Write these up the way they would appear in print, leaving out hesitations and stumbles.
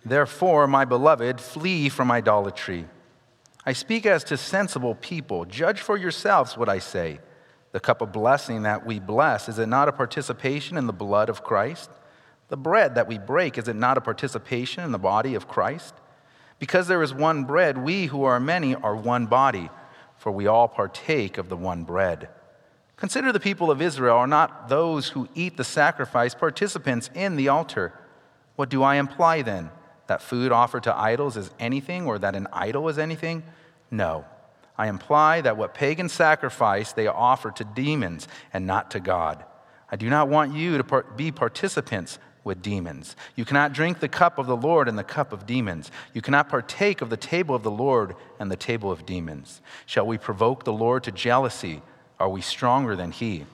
Therefore, my beloved, flee from idolatry. I speak as to sensible people. Judge for yourselves what I say. The cup of blessing that we bless, is it not a participation in the blood of Christ? The bread that we break, is it not a participation in the body of Christ? Because there is one bread, we who are many are one body, for we all partake of the one bread. Consider the people of Israel are not those who eat the sacrifice participants in the altar. What do I imply then? That food offered to idols is anything, or that an idol is anything? No. I imply that what pagans sacrifice, they offer to demons and not to God. I do not want you to be participants with demons. You cannot drink the cup of the Lord and the cup of demons. You cannot partake of the table of the Lord and the table of demons. Shall we provoke the Lord to jealousy? Are we stronger than he?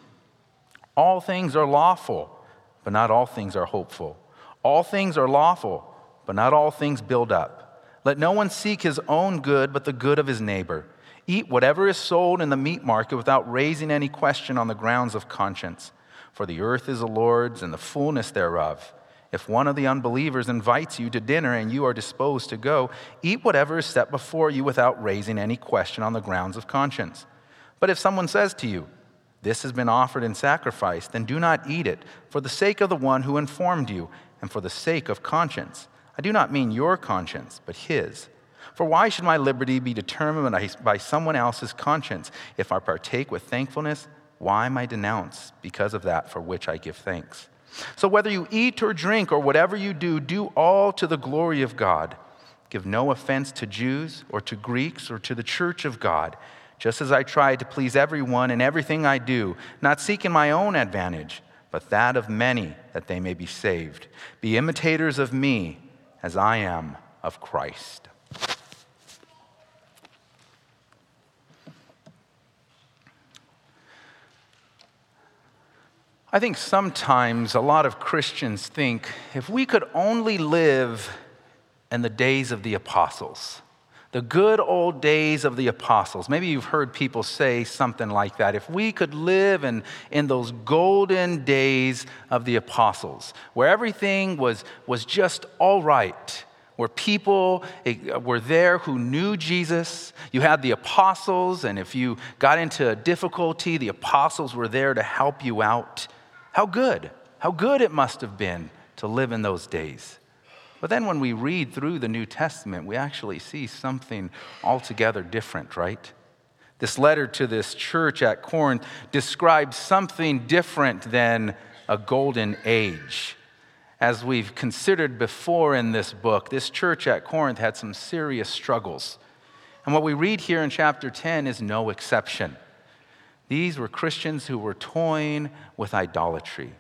All things are lawful, but not all things are hopeful. All things are lawful, but not all things build up. Let no one seek his own good, but the good of his neighbor. Eat whatever is sold in the meat market without raising any question on the grounds of conscience. For the earth is the Lord's and the fullness thereof. If one of the unbelievers invites you to dinner and you are disposed to go, eat whatever is set before you without raising any question on the grounds of conscience. But if someone says to you, this has been offered in sacrifice, then do not eat it, for the sake of the one who informed you, and for the sake of conscience. I do not mean your conscience, but his. For why should my liberty be determined by someone else's conscience? If I partake with thankfulness, why am I denounced because of that for which I give thanks? So whether you eat or drink or whatever you do, do all to the glory of God. Give no offense to Jews or to Greeks or to the church of God, just as I try to please everyone in everything I do, not seeking my own advantage, but that of many, that they may be saved. Be imitators of me as I am of Christ. I think sometimes a lot of Christians think if we could only live in the days of the apostles, the good old days of the apostles. Maybe you've heard people say something like that. If we could live in those golden days of the apostles, where everything was just all right, where people were there who knew Jesus. You had the apostles, and if you got into a difficulty, the apostles were there to help you out. How good it must have been to live in those days. But then when we read through the New Testament, we actually see something altogether different, right? This letter to this church at Corinth describes something different than a golden age. As we've considered before in this book, this church at Corinth had some serious struggles. And what we read here in chapter 10 is no exception. These were Christians who were toying with idolatry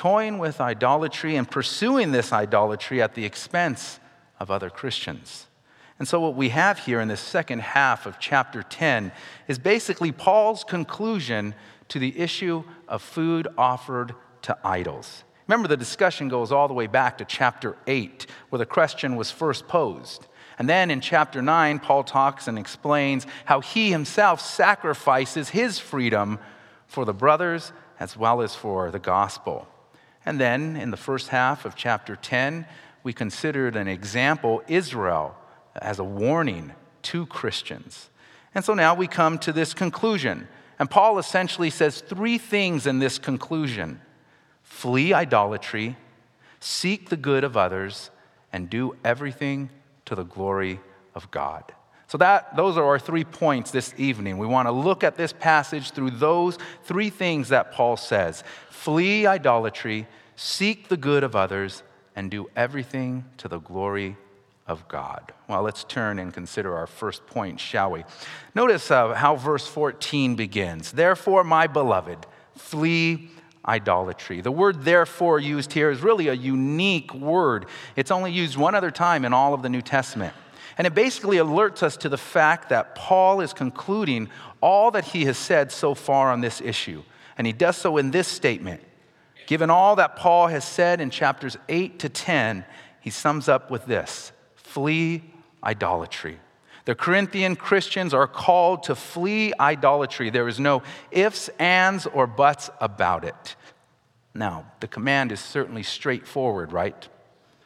and pursuing this idolatry at the expense of other Christians. And so what we have here in the second half of chapter 10 is basically Paul's conclusion to the issue of food offered to idols. Remember, the discussion goes all the way back to chapter 8, where the question was first posed. And then in chapter 9, Paul talks and explains how he himself sacrifices his freedom for the brothers as well as for the gospel. And then in the first half of chapter 10, we considered an example, Israel, as a warning to Christians. And so now we come to this conclusion. And Paul essentially says three things in this conclusion: flee idolatry, seek the good of others, and do everything to the glory of God. So those are our 3 points this evening. We want to look at this passage through those 3 things that Paul says: flee idolatry, seek the good of others, and do everything to the glory of God. Well, let's turn and consider our first point, shall we? Notice how verse 14 begins. Therefore, my beloved, flee idolatry. The word therefore used here is really a unique word. It's only used one other time in all of the New Testament. And it basically alerts us to the fact that Paul is concluding all that he has said so far on this issue. And he does so in this statement. Given all that Paul has said in chapters 8 to 10, he sums up with this: flee idolatry. The Corinthian Christians are called to flee idolatry. There is no ifs, ands, or buts about it. Now, the command is certainly straightforward, right?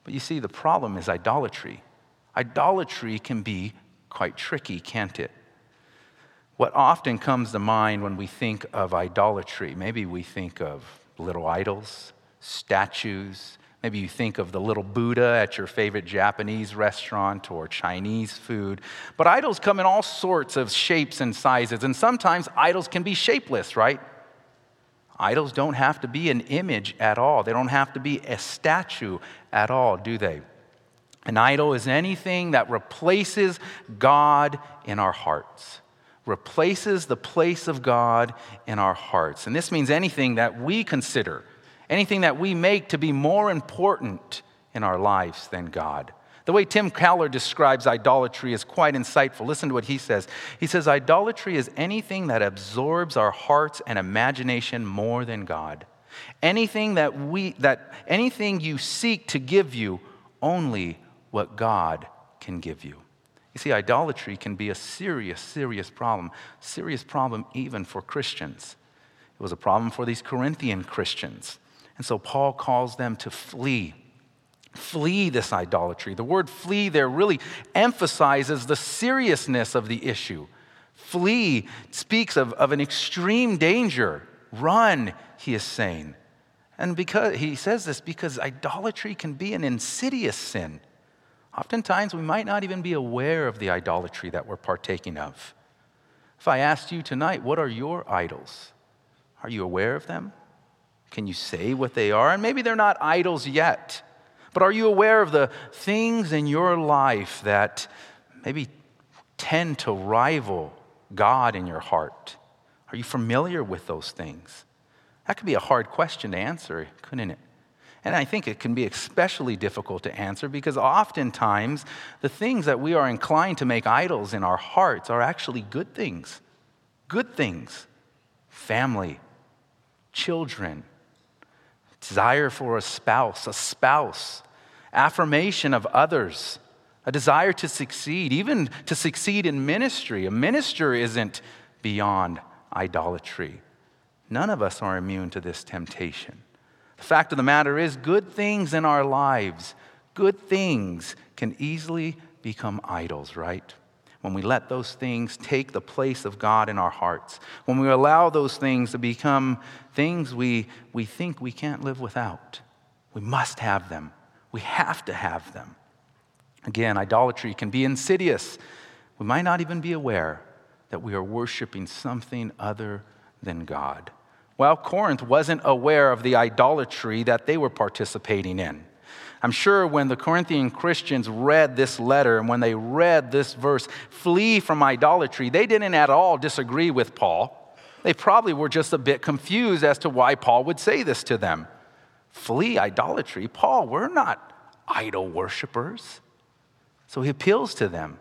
But you see, the problem is idolatry. Idolatry can be quite tricky, can't it? What often comes to mind when we think of idolatry, maybe we think of little idols, statues. Maybe you think of the little Buddha at your favorite Japanese restaurant or Chinese food. But idols come in all sorts of shapes and sizes, and sometimes idols can be shapeless, right? Idols don't have to be an image at all. They don't have to be a statue at all, do they? An idol is anything that replaces God in our hearts. Replaces the place of God in our hearts. And this means anything that we consider, anything that we make to be more important in our lives than God. The way Tim Keller describes idolatry is quite insightful. Listen to what he says. He says, idolatry is anything that absorbs our hearts and imagination more than God. Anything anything you seek to give you only what God can give you. You see, idolatry can be a serious problem even for Christians. It was a problem for these Corinthian Christians. And so Paul calls them to flee. Flee this idolatry. The word flee there really emphasizes the seriousness of the issue. Flee speaks of an extreme danger. Run, he is saying. And because he says this because idolatry can be an insidious sin. Oftentimes, we might not even be aware of the idolatry that we're partaking of. If I asked you tonight, what are your idols? Are you aware of them? Can you say what they are? And maybe they're not idols yet, but are you aware of the things in your life that maybe tend to rival God in your heart? Are you familiar with those things? That could be a hard question to answer, couldn't it? And I think it can be especially difficult to answer because oftentimes the things that we are inclined to make idols in our hearts are actually good things. Good things. Family, children, desire for a spouse, affirmation of others, a desire to succeed, even to succeed in ministry. A minister isn't beyond idolatry. None of us are immune to this temptation. The fact of the matter is, good things in our lives, good things can easily become idols, right? When we let those things take the place of God in our hearts, when we allow those things to become things we think we can't live without. We must have them. We have to have them. Again, idolatry can be insidious. We might not even be aware that we are worshiping something other than God. Well, Corinth wasn't aware of the idolatry that they were participating in. I'm sure when the Corinthian Christians read this letter and when they read this verse, flee from idolatry, they didn't at all disagree with Paul. They probably were just a bit confused as to why Paul would say this to them. Flee idolatry? Paul, we're not idol worshipers. So he appeals to them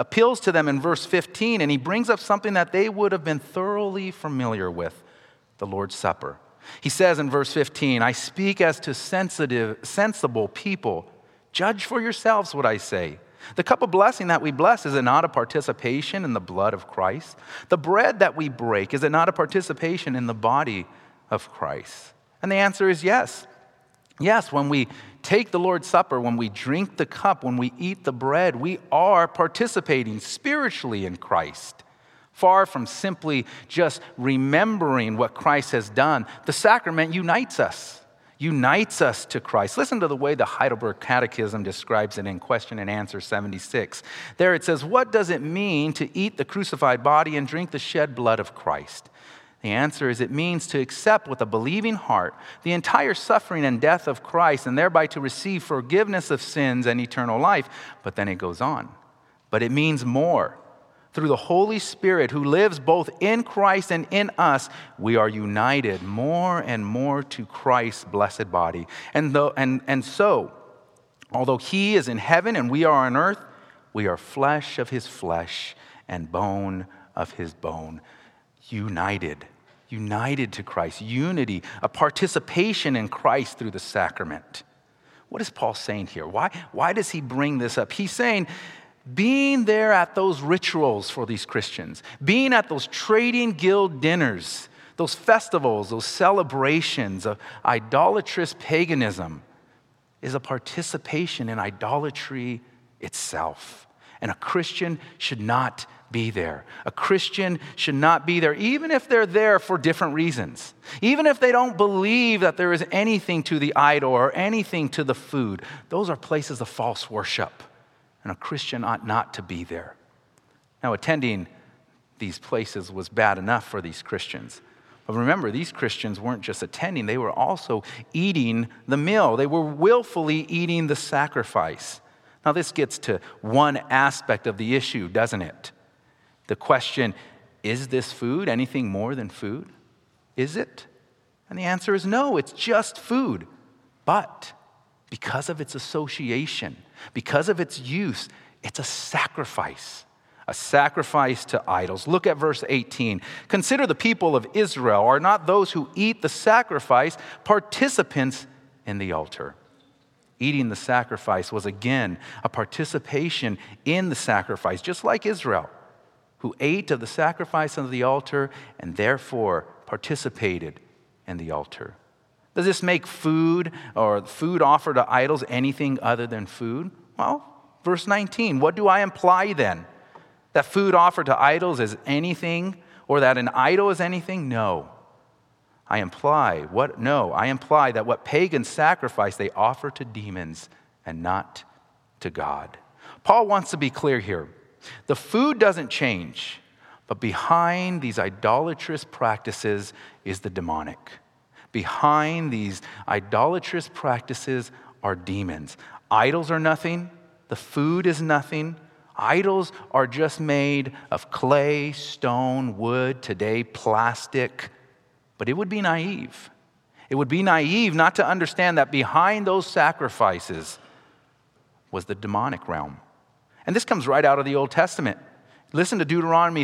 in verse 15, and he brings up something that they would have been thoroughly familiar with. The Lord's Supper. He says in verse 15, I speak as to sensible people. Judge for yourselves what I say. The cup of blessing that we bless, is it not a participation in the blood of Christ? The bread that we break, is it not a participation in the body of Christ? And the answer is yes. Yes, when we take the Lord's Supper, when we drink the cup, when we eat the bread, we are participating spiritually in Christ. Far from simply just remembering what Christ has done, the sacrament unites us to Christ. Listen to the way the Heidelberg Catechism describes it in Question and Answer 76. There it says, what does it mean to eat the crucified body and drink the shed blood of Christ? The answer is it means to accept with a believing heart the entire suffering and death of Christ and thereby to receive forgiveness of sins and eternal life. But then it goes on. But it means more. Through the Holy Spirit who lives both in Christ and in us, we are united more and more to Christ's blessed body. And so, although he is in heaven and we are on earth, we are flesh of his flesh and bone of his bone. United to Christ. Unity, a participation in Christ through the sacrament. What is Paul saying here? Why does he bring this up? He's saying, being there at those rituals for these Christians, being at those trading guild dinners, those festivals, those celebrations of idolatrous paganism, is a participation in idolatry itself. And a Christian should not be there. A Christian should not be there, even if they're there for different reasons. Even if they don't believe that there is anything to the idol or anything to the food. Those are places of false worship. And a Christian ought not to be there. Now, attending these places was bad enough for these Christians. But remember, these Christians weren't just attending, they were also eating the meal. They were willfully eating the sacrifice. Now, this gets to one aspect of the issue, doesn't it? The question, is this food anything more than food? Is it? And the answer is no, it's just food. But because of its association, because of its use, it's a sacrifice to idols. Look at verse 18. Consider the people of Israel are not those who eat the sacrifice, participants in the altar. Eating the sacrifice was again a participation in the sacrifice, just like Israel, who ate of the sacrifice of the altar and therefore participated in the altar. Does this make food or food offered to idols anything other than food? Well, verse 19, what do I imply then? That food offered to idols is anything, or that an idol is anything? No. I imply that what pagans sacrifice, they offer to demons and not to God. Paul wants to be clear here. The food doesn't change, but behind these idolatrous practices is the demonic. Behind these idolatrous practices are demons. Idols are nothing. The food is nothing. Idols are just made of clay, stone, wood, today plastic. But it would be naive. It would be naive not to understand that behind those sacrifices was the demonic realm. And this comes right out of the Old Testament. Listen to Deuteronomy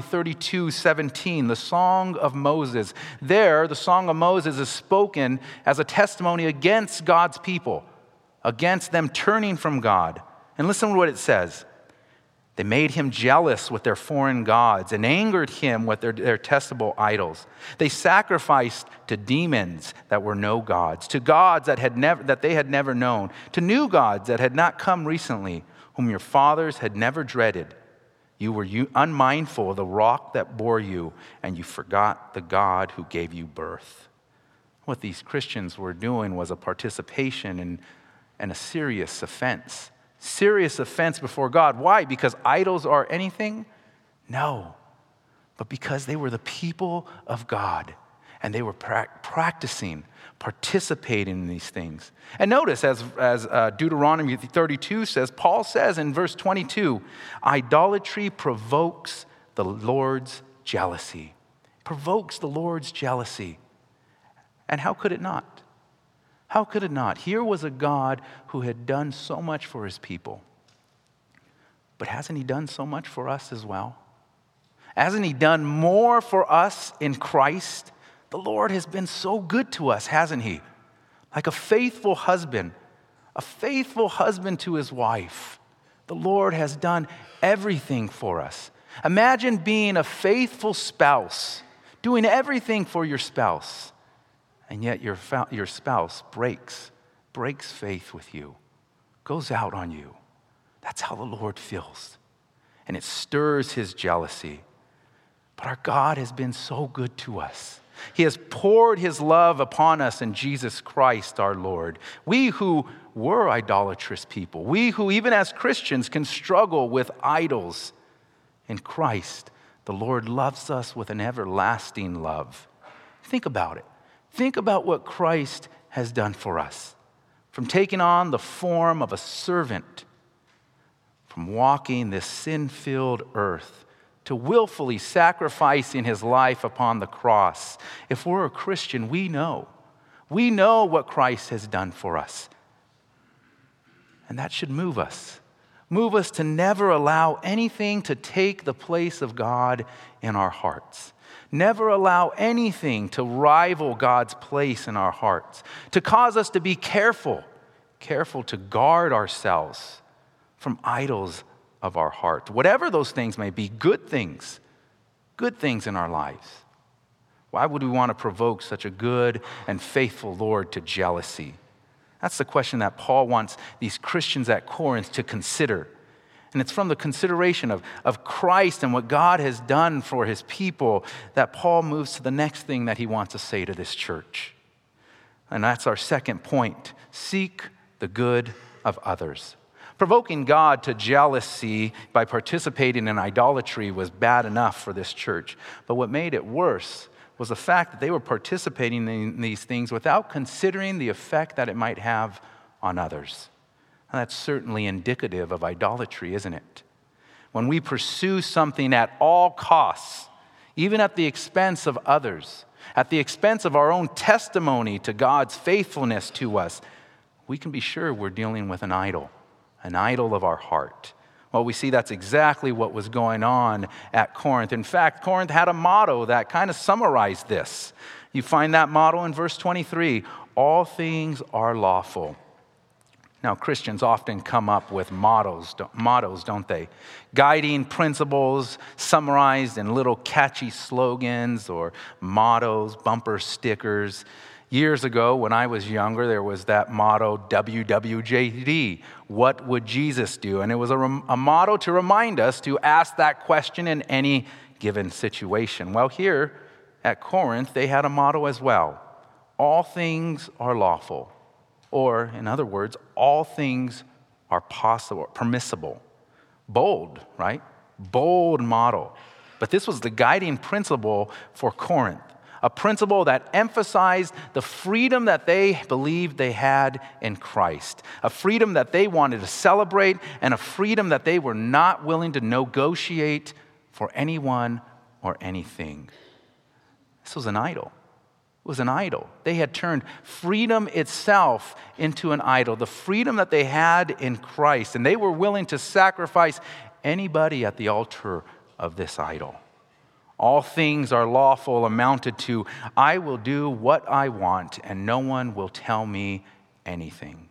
32:17, the Song of Moses. There, the Song of Moses is spoken as a testimony against God's people, against them turning from God. And listen to what it says. They made him jealous with their foreign gods and angered him with their detestable idols. They sacrificed to demons that were no gods, to gods that they had never known, to new gods that had not come recently, whom your fathers had never dreaded. You were unmindful of the rock that bore you, and you forgot the God who gave you birth. What these Christians were doing was a participation in a serious offense. Serious offense before God. Why? Because idols are anything? No. But because they were the people of God and they were practicing, participating in these things. And notice, as Deuteronomy 32 says, Paul says in verse 22, idolatry provokes the Lord's jealousy. Provokes the Lord's jealousy. And how could it not? How could it not? Here was a God who had done so much for his people. But hasn't he done so much for us as well? Hasn't he done more for us in Christ? The Lord has been so good to us, hasn't he? Like a faithful husband to his wife. The Lord has done everything for us. Imagine being a faithful spouse, doing everything for your spouse. And yet your spouse breaks faith with you, goes out on you. That's how the Lord feels. And it stirs his jealousy. But our God has been so good to us. He has poured his love upon us in Jesus Christ our Lord. We who were idolatrous people, we who even as Christians can struggle with idols, in Christ, the Lord loves us with an everlasting love. Think about it. Think about what Christ has done for us. From taking on the form of a servant, from walking this sin-filled earth, to willfully sacrificing his life upon the cross. If we're a Christian, we know what Christ has done for us. And that should move us. Move us to never allow anything to take the place of God in our hearts. Never allow anything to rival God's place in our hearts, to cause us to be careful to guard ourselves from idols of our heart. Whatever those things may be, good things in our lives. Why would we want to provoke such a good and faithful Lord to jealousy? That's the question that Paul wants these Christians at Corinth to consider. And it's from the consideration of Christ and what God has done for his people that Paul moves to the next thing that he wants to say to this church. And that's our second point. Seek the good of others. Provoking God to jealousy by participating in idolatry was bad enough for this church. But what made it worse was the fact that they were participating in these things without considering the effect that it might have on others. And that's certainly indicative of idolatry, isn't it? When we pursue something at all costs, even at the expense of others, at the expense of our own testimony to God's faithfulness to us, we can be sure we're dealing with an idol of our heart. Well, we see that's exactly what was going on at Corinth. In fact, Corinth had a motto that kind of summarized this. You find that motto in verse 23, all things are lawful. Now, Christians often come up with mottos, don't they? Guiding principles summarized in little catchy slogans or mottos, bumper stickers. Years ago, when I was younger, there was that motto, WWJD, what would Jesus do? And it was a motto to remind us to ask that question in any given situation. Well, here at Corinth, they had a motto as well. All things are lawful. Or, in other words, all things are possible, permissible. Bold, right? Bold motto. But this was the guiding principle for Corinth. A principle that emphasized the freedom that they believed they had in Christ. A freedom that they wanted to celebrate and a freedom that they were not willing to negotiate for anyone or anything. This was an idol. It was an idol. They had turned freedom itself into an idol. The freedom that they had in Christ. And they were willing to sacrifice anybody at the altar of this idol. All things are lawful amounted to, I will do what I want and no one will tell me anything.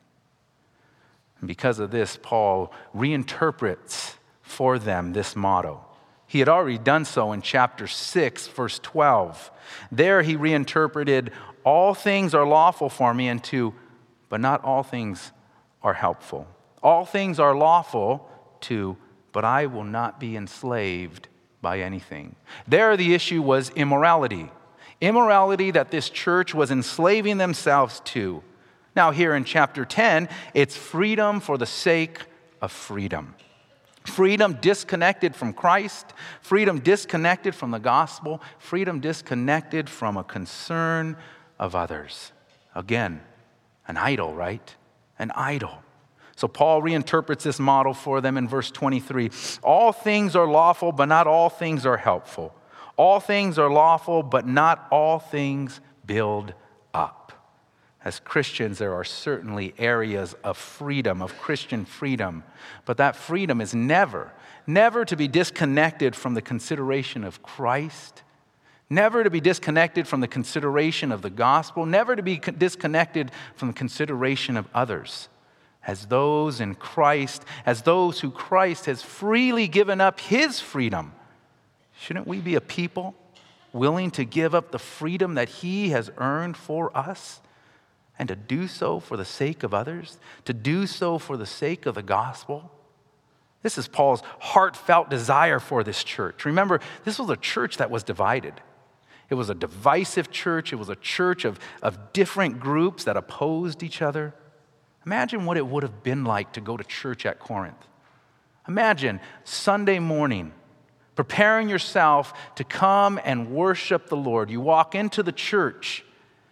And because of this, Paul reinterprets for them this motto. He had already done so in chapter 6, verse 12. There he reinterpreted, all things are lawful for me into, but not all things are helpful. All things are lawful to, but I will not be enslaved by anything. There the issue was immorality. Immorality that this church was enslaving themselves to. Now here in chapter 10, it's freedom for the sake of freedom. Freedom disconnected from Christ, freedom disconnected from the gospel, freedom disconnected from a concern of others. Again, an idol, right? An idol. So Paul reinterprets this model for them in verse 23. All things are lawful, but not all things are helpful. All things are lawful, but not all things build up. As Christians, there are certainly areas of freedom, of Christian freedom, but that freedom is never to be disconnected from the consideration of Christ, never to be disconnected from the consideration of the gospel, never to be disconnected from the consideration of others. As those in Christ, as those who Christ has freely given up his freedom, shouldn't we be a people willing to give up the freedom that he has earned for us? And to do so for the sake of others, to do so for the sake of the gospel. This is Paul's heartfelt desire for this church. Remember, this was a church that was divided. It was a divisive church. It was a church of different groups that opposed each other. Imagine what it would have been like to go to church at Corinth. Imagine Sunday morning, preparing yourself to come and worship the Lord. You walk into the church,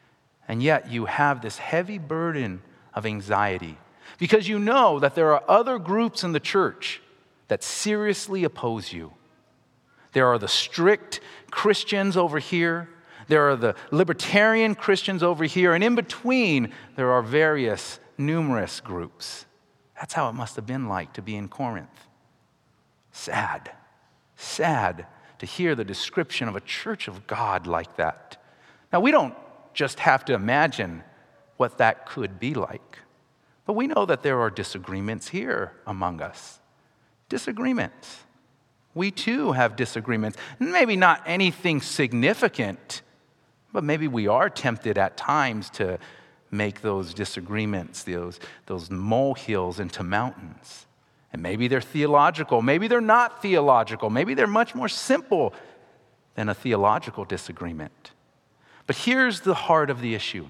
and yet you have this heavy burden of anxiety because you know that there are other groups in the church that seriously oppose you. There are the strict Christians over here. There are the libertarian Christians over here. And in between, there are numerous groups. That's how it must have been like to be in Corinth. Sad to hear the description of a church of God like that. Now, we don't just have to imagine what that could be like. But we know that there are disagreements here among us. Disagreements. We too have disagreements. Maybe not anything significant, but maybe we are tempted at times to make those disagreements, those molehills into mountains. And maybe they're theological, maybe they're not theological, maybe they're much more simple than a theological disagreement. But here's the heart of the issue.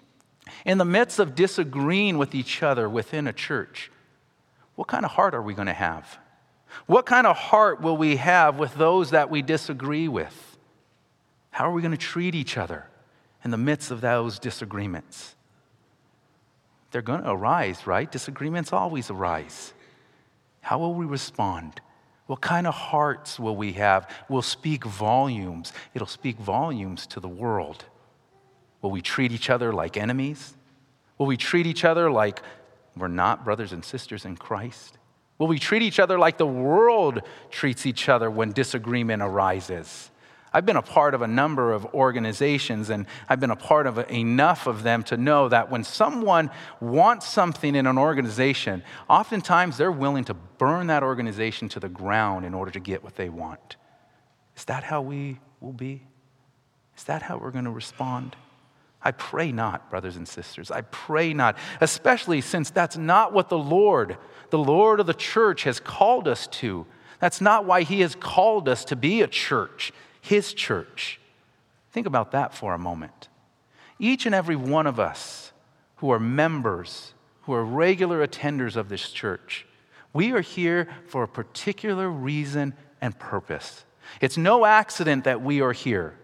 In the midst of disagreeing with each other within a church, what kind of heart are we going to have? What kind of heart will we have with those that we disagree with? How are we going to treat each other in the midst of those disagreements? They're going to arise, right? Disagreements always arise. How will we respond? What kind of hearts will we have? Will speak volumes. It'll speak volumes to the world. Will we treat each other like enemies? Will we treat each other like we're not brothers and sisters in Christ? Will we treat each other like the world treats each other when disagreement arises? I've been a part of a number of organizations, and I've been a part of enough of them to know that when someone wants something in an organization, oftentimes they're willing to burn that organization to the ground in order to get what they want. Is that how we will be? Is that how we're going to respond? I pray not, brothers and sisters. I pray not, especially since that's not what the Lord of the church has called us to. That's not why he has called us to be a church, his church. Think about that for a moment. Each and every one of us who are members, who are regular attenders of this church, we are here for a particular reason and purpose. It's no accident that we are here.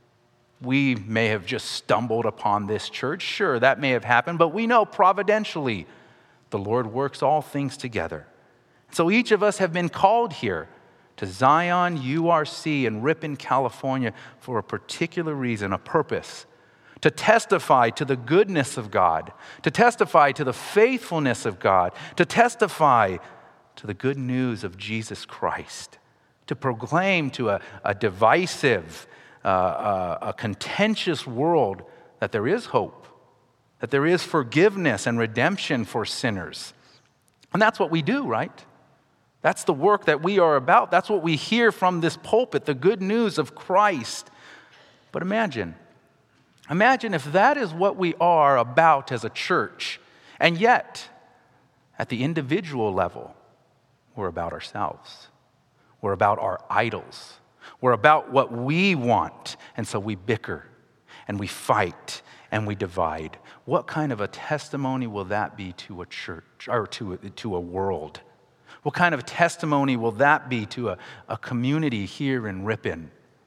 We may have just stumbled upon this church. Sure, that may have happened, but we know providentially the Lord works all things together. So each of us have been called here to Zion URC in Ripon, California for a particular reason, a purpose, to testify to the goodness of God, to testify to the faithfulness of God, to testify to the good news of Jesus Christ, to proclaim to a divisive, a contentious world that there is hope, that there is forgiveness and redemption for sinners. And that's what we do, right? That's the work that we are about. That's what we hear from this pulpit, the good news of Christ. But imagine if that is what we are about as a church, and yet, at the individual level, we're about ourselves. We're about our idols. We're about what we want, and so we bicker, and we fight, and we divide. What kind of a testimony will that be to a church, or to a world? What kind of testimony will that be to a community here in Ripon?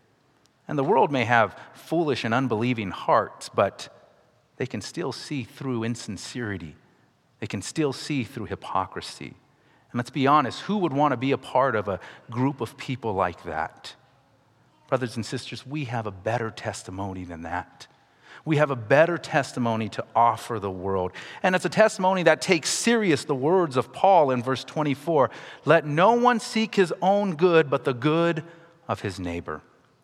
And the world may have foolish and unbelieving hearts, but they can still see through insincerity. They can still see through hypocrisy. And let's be honest, who would want to be a part of a group of people like that? Brothers and sisters, we have a better testimony than that. We have a better testimony to offer the world. And it's a testimony that takes serious the words of Paul in verse 24. Let no one seek his own good, but the good of his neighbor.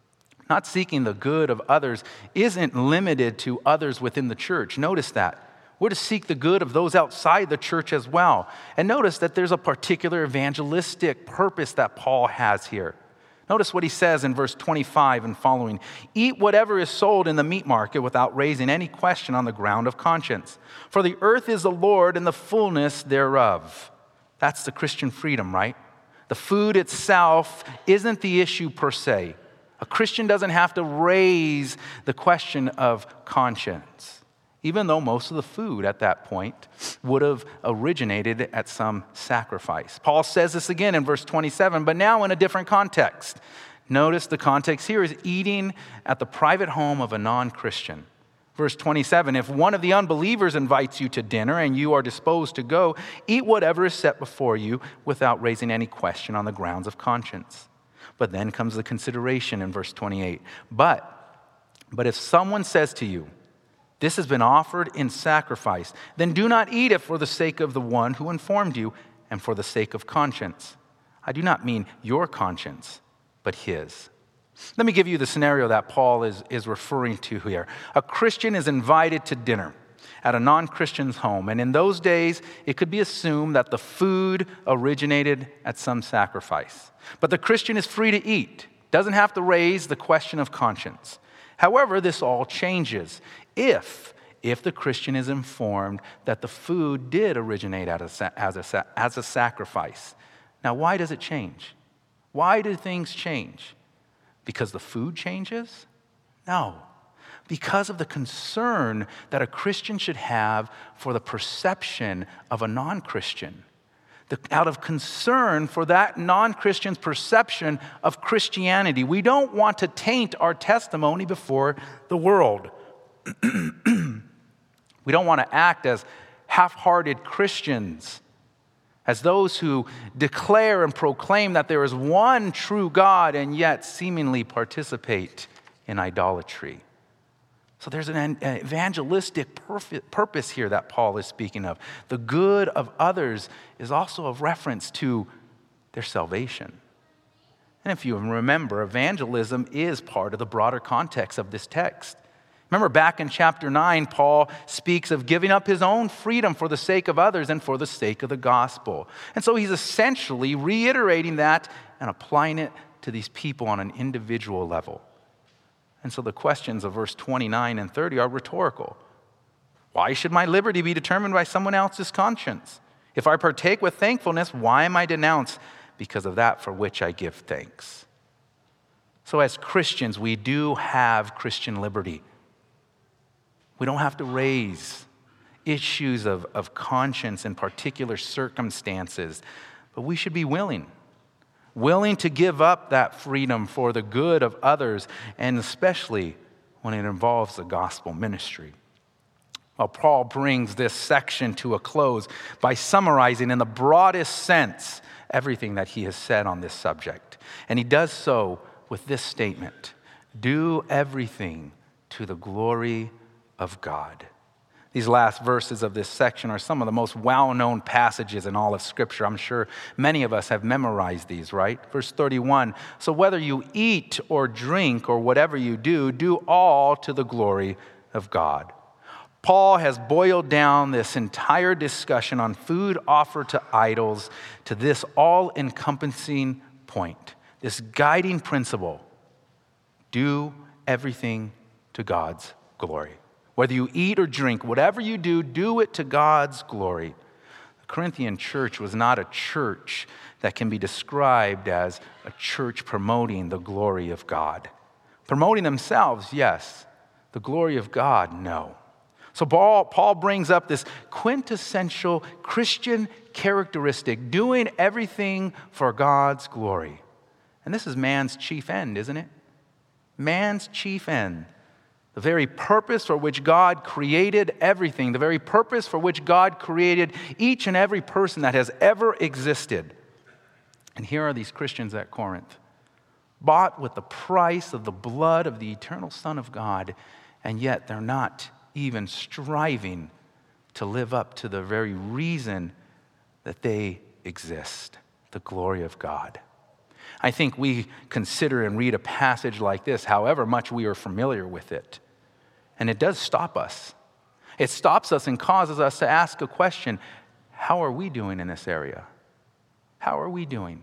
Not seeking the good of others isn't limited to others within the church. Notice that. We're to seek the good of those outside the church as well. And notice that there's a particular evangelistic purpose that Paul has here. Notice what he says in verse 25 and following. Eat whatever is sold in the meat market without raising any question on the ground of conscience. For the earth is the Lord and the fullness thereof. That's the Christian freedom, right? The food itself isn't the issue per se. A Christian doesn't have to raise the question of conscience, even though most of the food at that point would have originated at some sacrifice. Paul says this again in verse 27, but now in a different context. Notice the context here is eating at the private home of a non-Christian. Verse 27, if one of the unbelievers invites you to dinner and you are disposed to go, eat whatever is set before you without raising any question on the grounds of conscience. But then comes the consideration in verse 28. But if someone says to you, this has been offered in sacrifice, then do not eat it for the sake of the one who informed you and for the sake of conscience. I do not mean your conscience, but his. Let me give you the scenario that Paul is referring to here. A Christian is invited to dinner at a non-Christian's home, and in those days, it could be assumed that the food originated at some sacrifice. But the Christian is free to eat, doesn't have to raise the question of conscience. However, this all changes if if the Christian is informed that the food did originate as a sacrifice. Now, why does it change? Why do things change? Because the food changes? No. Because of the concern that a Christian should have for the perception of a non-Christian. Out of concern for that non-Christian's perception of Christianity. We don't want to taint our testimony before the world. We don't want to act as half-hearted Christians, as those who declare and proclaim that there is one true God and yet seemingly participate in idolatry. So there's an evangelistic purpose here that Paul is speaking of. The good of others is also a reference to their salvation. And if you remember, evangelism is part of the broader context of this text. Remember back in chapter 9, Paul speaks of giving up his own freedom for the sake of others and for the sake of the gospel. And so he's essentially reiterating that and applying it to these people on an individual level. And so the questions of verse 29 and 30 are rhetorical. Why should my liberty be determined by someone else's conscience? If I partake with thankfulness, why am I denounced? Because of that for which I give thanks. So as Christians, we do have Christian liberty. We don't have to raise issues of conscience in particular circumstances, but we should be willing to give up that freedom for the good of others, and especially when it involves the gospel ministry. Well, Paul brings this section to a close by summarizing in the broadest sense everything that he has said on this subject. And he does so with this statement: do everything to the glory of God. These last verses of this section are some of the most well-known passages in all of Scripture. I'm sure many of us have memorized these, right? Verse 31, so whether you eat or drink or whatever you do all to the glory of God. Paul has boiled down this entire discussion on food offered to idols to this all-encompassing point, this guiding principle: do everything to God's glory. Whether you eat or drink, whatever you do it to God's glory. The Corinthian church was not a church that can be described as a church promoting the glory of God. Promoting themselves, yes. The glory of God, no. So Paul brings up this quintessential Christian characteristic, doing everything for God's glory. And this is man's chief end, isn't it? Man's chief end. The very purpose for which God created everything, the very purpose for which God created each and every person that has ever existed. And here are these Christians at Corinth, bought with the price of the blood of the eternal Son of God, and yet they're not even striving to live up to the very reason that they exist, the glory of God. I think we consider and read a passage like this, however much we are familiar with it. And it does stop us. It stops us and causes us to ask a question: how are we doing in this area? How are we doing?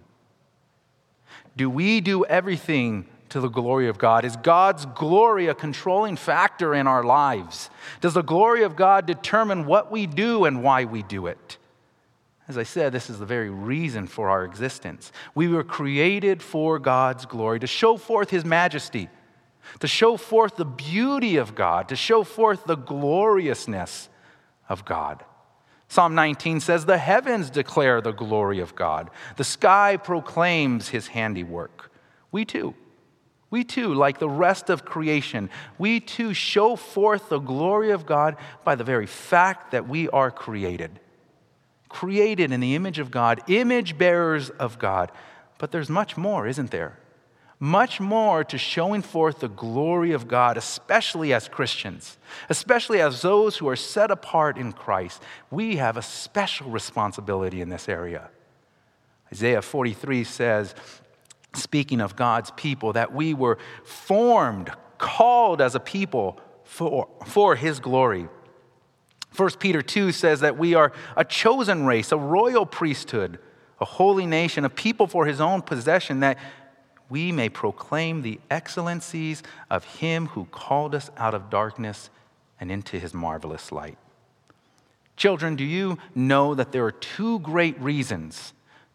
Do we do everything to the glory of God? Is God's glory a controlling factor in our lives? Does the glory of God determine what we do and why we do it? As I said, this is the very reason for our existence. We were created for God's glory, to show forth His majesty, to show forth the beauty of God, to show forth the gloriousness of God. Psalm 19 says, the heavens declare the glory of God. The sky proclaims His handiwork. We too, like the rest of creation, we too show forth the glory of God by the very fact that we are created. Created in the image of God, image bearers of God. But there's much more, isn't there? Much more to showing forth the glory of God, especially as Christians, especially as those who are set apart in Christ. We have a special responsibility in this area. Isaiah 43 says, speaking of God's people, that we were formed, called as a people for His glory. 1 Peter 2 says that we are a chosen race, a royal priesthood, a holy nation, a people for His own possession, that we may proclaim the excellencies of Him who called us out of darkness and into his marvelous light. Children, do you know that there are two great reasons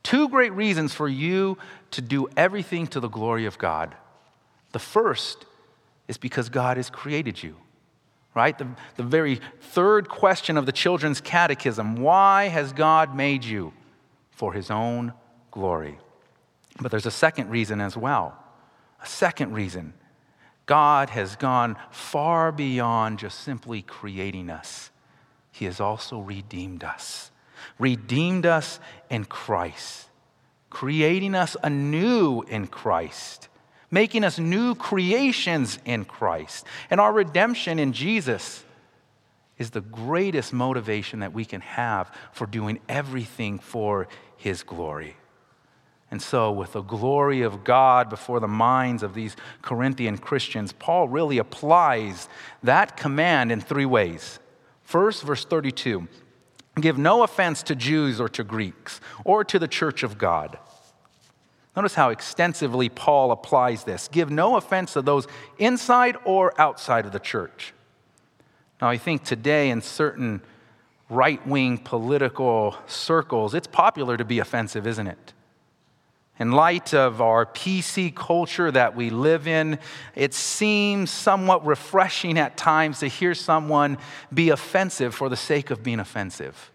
for you to do everything to the glory of God? The first is because God has created you, right? The very third question of the children's catechism, why has God made you? For his own glory. But there's a second reason as well. A second reason. God has gone far beyond just simply creating us. He has also redeemed us. Redeemed us in Christ. Creating us anew in Christ. Making us new creations in Christ. And our redemption in Jesus is the greatest motivation that we can have for doing everything for his glory. And so, with the glory of God before the minds of these Corinthian Christians, Paul really applies that command in three ways. First, verse 32, give no offense to Jews or to Greeks or to the church of God. Notice how extensively Paul applies this. Give no offense to those inside or outside of the church. Now, I think today in certain right-wing political circles, it's popular to be offensive, isn't it? In light of our PC culture that we live in, it seems somewhat refreshing at times to hear someone be offensive for the sake of being offensive.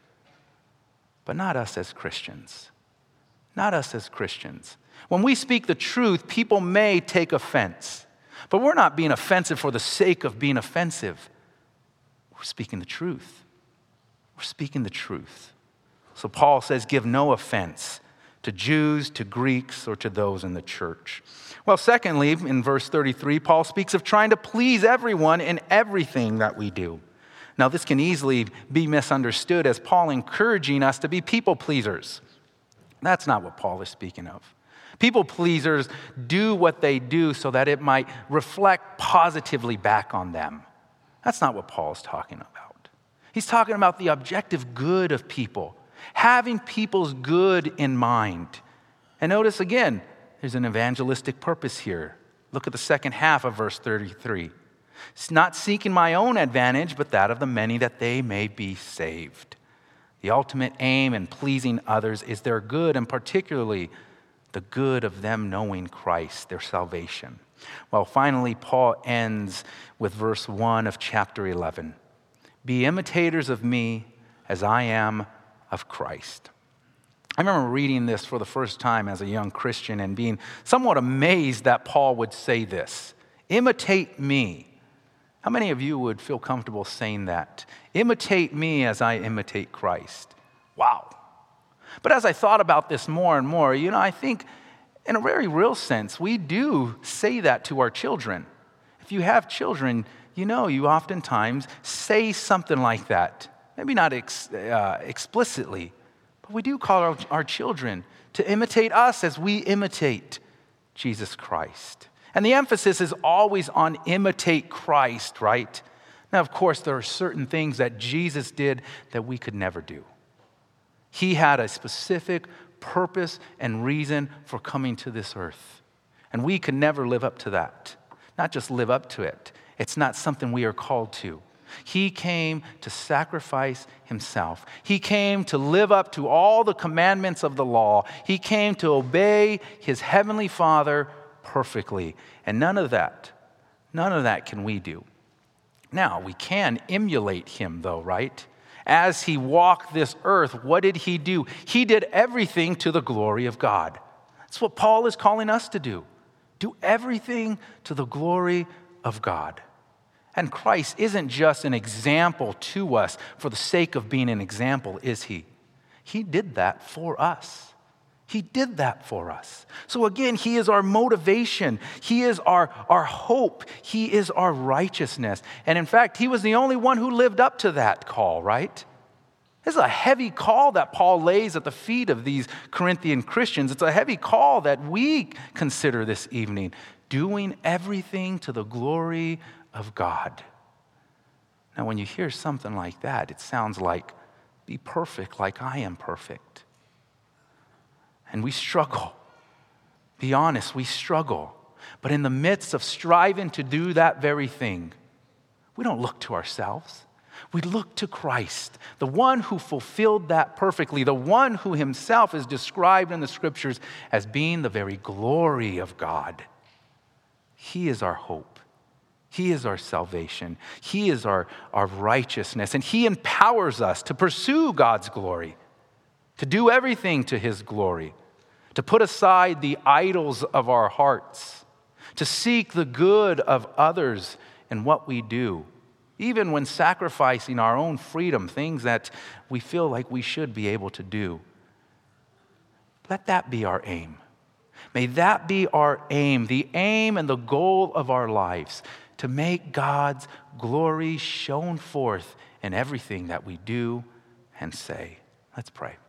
But not us as Christians. Not us as Christians. When we speak the truth, people may take offense. But we're not being offensive for the sake of being offensive. We're speaking the truth. We're speaking the truth. So Paul says, give no offense to Jews, to Greeks, or to those in the church. Well, secondly, in verse 33, Paul speaks of trying to please everyone in everything that we do. Now, this can easily be misunderstood as Paul encouraging us to be people pleasers. That's not what Paul is speaking of. People pleasers do what they do so that it might reflect positively back on them. That's not what Paul is talking about. He's talking about the objective good of people, having people's good in mind. And notice again, there's an evangelistic purpose here. Look at the second half of verse 33. It's not seeking my own advantage, but that of the many, that they may be saved. The ultimate aim in pleasing others is their good, and particularly the good of them knowing Christ, their salvation. Well, finally, Paul ends with verse 1 of chapter 11. Be imitators of me as I am of Christ. I remember reading this for the first time as a young Christian and being somewhat amazed that Paul would say this. Imitate me. How many of you would feel comfortable saying that? Imitate me as I imitate Christ. Wow. But as I thought about this more and more, I think in a very real sense, we do say that to our children. If you have children, you oftentimes say something like that. Maybe not explicitly, but we do call our children to imitate us as we imitate Jesus Christ. And the emphasis is always on imitate Christ, right? Now, of course, there are certain things that Jesus did that we could never do. He had a specific purpose and reason for coming to this earth. And we could never live up to that. Not just live up to it. It's not something we are called to. He came to sacrifice himself. He came to live up to all the commandments of the law. He came to obey his heavenly Father perfectly. And none of that can we do. Now, we can emulate him though, right? As he walked this earth, what did he do? He did everything to the glory of God. That's what Paul is calling us to do. Do everything to the glory of God. And Christ isn't just an example to us for the sake of being an example, is he? He did that for us. He did that for us. So again, he is our motivation. He is our hope. He is our righteousness. And in fact, he was the only one who lived up to that call, right? This is a heavy call that Paul lays at the feet of these Corinthian Christians. It's a heavy call that we consider this evening. Doing everything to the glory of God. Now, when you hear something like that, it sounds like, be perfect like I am perfect. And we struggle. Be honest, we struggle. But in the midst of striving to do that very thing, We don't look to ourselves. We look to Christ, the one who fulfilled that perfectly, the one who himself is described in the scriptures as being the very glory of God. He is our hope. He is our salvation. He is our righteousness. And he empowers us to pursue God's glory, to do everything to his glory, to put aside the idols of our hearts, to seek the good of others in what we do, even when sacrificing our own freedom, things that we feel like we should be able to do. Let that be our aim. May that be our aim, the aim and the goal of our lives, to make God's glory shown forth in everything that we do and say. Let's pray.